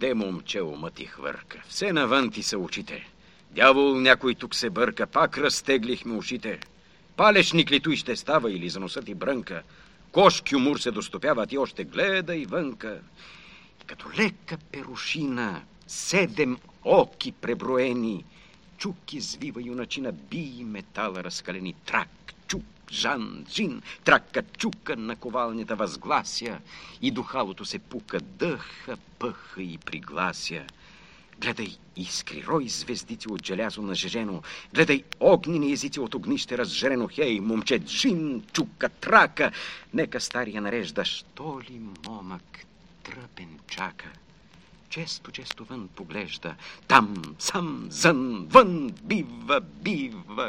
Де, момче, умът ти хвърка? Все навън ти са очите. Дявол, някой тук се бърка, пак разтеглихме ушите. Палечник ли той ще става или за носа ти брънка? Кош кюмур се достопява, ти още гледай вънка. Като лека перушина, 7 оки преброени, чук извива юначина, бий метала разкалени, трак, чук, жан, джин, трака, чука на ковалнята възглася и духалото се пука, дъха, пъха и приглася. Гледай искри, рой звездици от желязо нажежено, гледай огнени езици от огнище разжарено. Хей, момче, джин, чука, трака, нека стария нарежда, що ли момък тръпен чака. Често вън поглежда, там, сам, зън, вън, бива,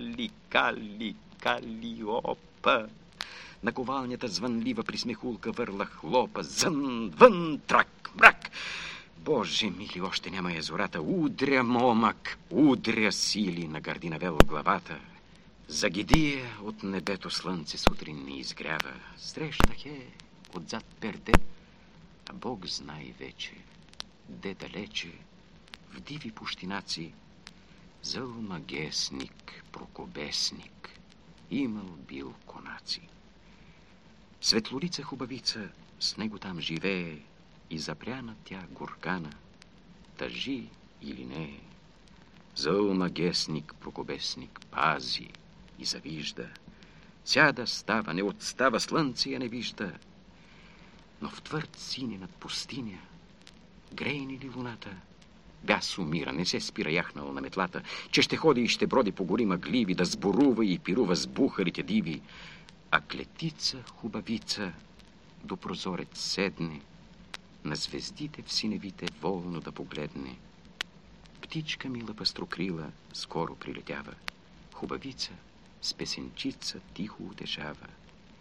калиопа. На ковалнята звънлива присмехулка върла хлопа, зън, вън, трак, мрак. Боже мили, още няма я зората, удря момък, удря сили на гардина вел главата. Загидия от небето слънце сутрин ни изгрява, срещнах отзад перде, а Бог знай вече, де далече, в диви пущинаци, зъл магесник, прокобесник, имал бил конаци. Светлолица хубавица, с него там живее, и запряна тя горкана, тъжи или не. Зъл магесник, прокобесник, пази и завижда. Сяда, става, не отстава, слънце я не вижда. Но в твърд сине над пустиня, грейни ли луната, бяс умира, не се спира яхнал на метлата, че ще ходи и ще броди по гори мъгливи, да сборува и пирува с бухарите диви. А клетица хубавица до прозорец седне, на звездите в синевите волно да погледне. Птичка мила пастрокрила скоро прилетява, хубавица с песенчица тихо утешава.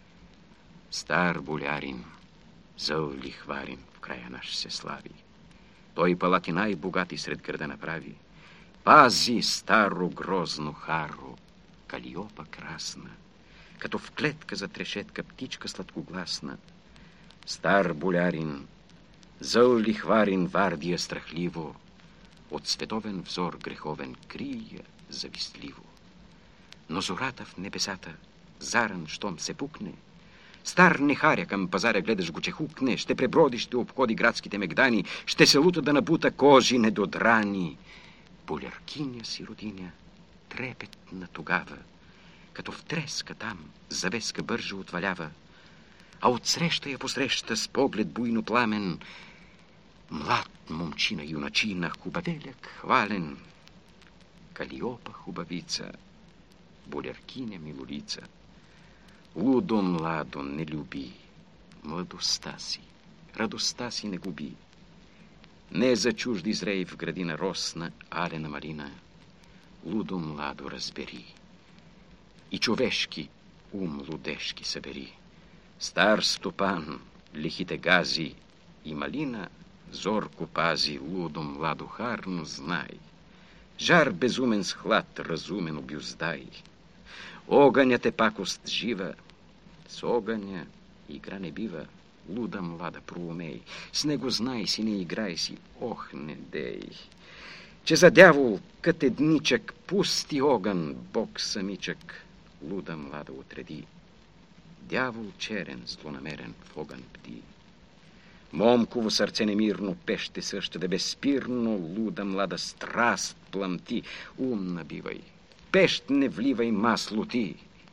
Стар болярин, зъл лихварин в края наш се слави. Той палати най-богати сред града направи. Пази старо грозно харо, калиопа красна, като в клетка за трешетка птичка сладкогласна. Стар болярин, зъл лихварин вардия страхливо, от световен взор греховен крия завистливо. Но зората в небесата, заран, щом се пукне, стар нехаря към пазаря гледаш го, че хукне, ще преброди, ще обходи градските мегдани, ще се лута да набута кожи недодрани. Боляркиня сиротиня, трепетна тогава, като в треска там завеска бърже отвалява, а отсреща я посреща с поглед буйно пламен млад момчина, юначина, хубавеляк, хвален. Калиопа хубавица, боляркиня милолица, лудо младо не люби, младостта си, радостта си не губи. Не за чужди зрей в градина росна алена малина, лудо младо разбери и човешки ум лудешки събери. Стар стопан лихите гази и малина зорко пази, лудо младо харно знай. Жар безумен с хлад разумен обюздай. Огънят е пакост жива, с огъня игра не бива. Луда млада проумей, с него знай си, не играй си, ох не дей. Че за дявол катедничък пусти огън Бог самичък, луда млада отреди. Дявол черен, злонамерен в огън бди. Момково сърце немирно пеще също да безспирно, луда млада страст пламти. Ум набивай, пещ не вливай масло ти.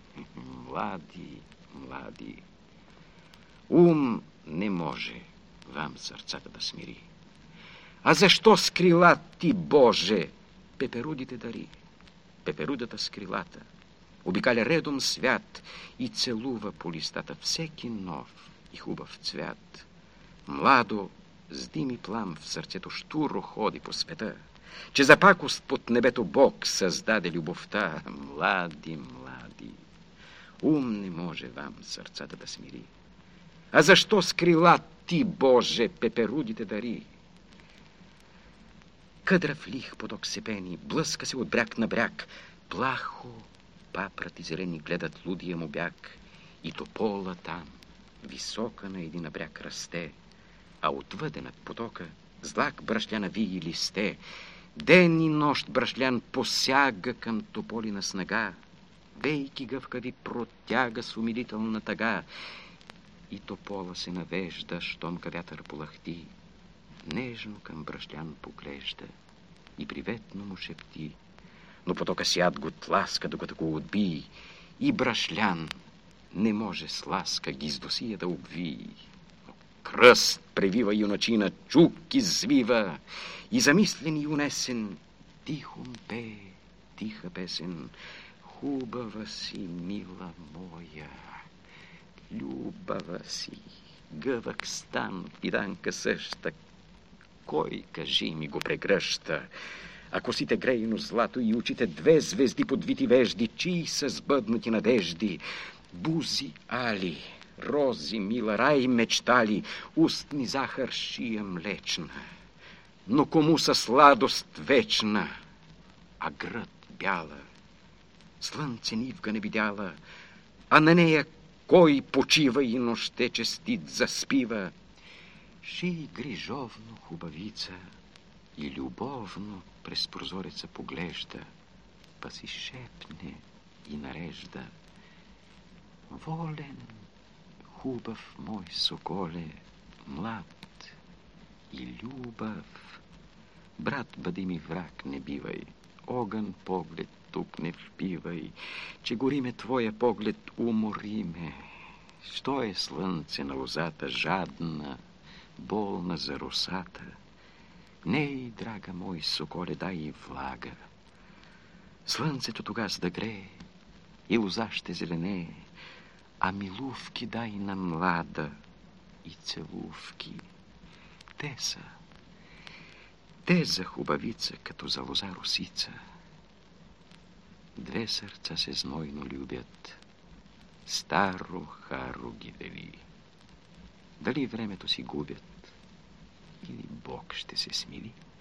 Млади, ум не може вам сърцата да смири. А защо с крила ти, Боже, пеперудите дари? Пеперудата с крилата обикаля редом свят и целува по листата всеки нов и хубав цвят. Младо, с дим и плам в сърцето штуро ходи по света, че за пакост под небето Бог създаде любовта. Млади, ум не може вам сърцата да смири. А защо с крила ти, Боже, пеперудите дари? Къдрав лих поток се пени, блъска се от бряг на бряг. Плахо папрати зелени гледат лудия му бяг. И топола там, висока на един бряг расте, а отвъде над потока Злак брашляна вии листе. Ден и нощ брашлян посяга към тополина снага. Вейки гъвкави протяга с умилителна тъга. И топола се навежда, щом ка вятър полахти. Нежно към брашлян поглежда и приветно му шепти. Но потока сяд го тласка, докато го отби. И брашлян не може с ласка гиздосия да обви. Кръст превива юначина, чук извива. И замислен и унесен, тихо пее тиха песен. Хубава си, мила моя, любава си, гъвък стан, пиданка съща. Кой, кажи ми, го прегръща? А косите грейно злато и очите две звезди подвити вежди, чии са сбъднати надежди. Бузи али, рози мила, рай мечтали, устни захар, шия млечна. Но кому са сладост вечна, а гръд бяла? Слънце нивга не видяла, а на нея кой почива и нощте честит заспива. Ши грижовно хубавица и любовно през прозореца поглежда, па си шепне и нарежда. Волен, хубав мой соколе, млад и любав, брат, бъди ми враг, не бивай, огън поглед тук не впивай, че гори ме твоя поглед, умори ме. Що е слънце на лозата, жадна, болна за росата? Ней, драга мой соколе, дай и влага. Слънцето тогас да грее и лоза ще зеленее, а милувки дай на млада и целувки. Те за хубавица, като за лоза росица. Две сърца се знойно любят, старо харо ги дели. Дали времето си губят, или Бог ще се смили?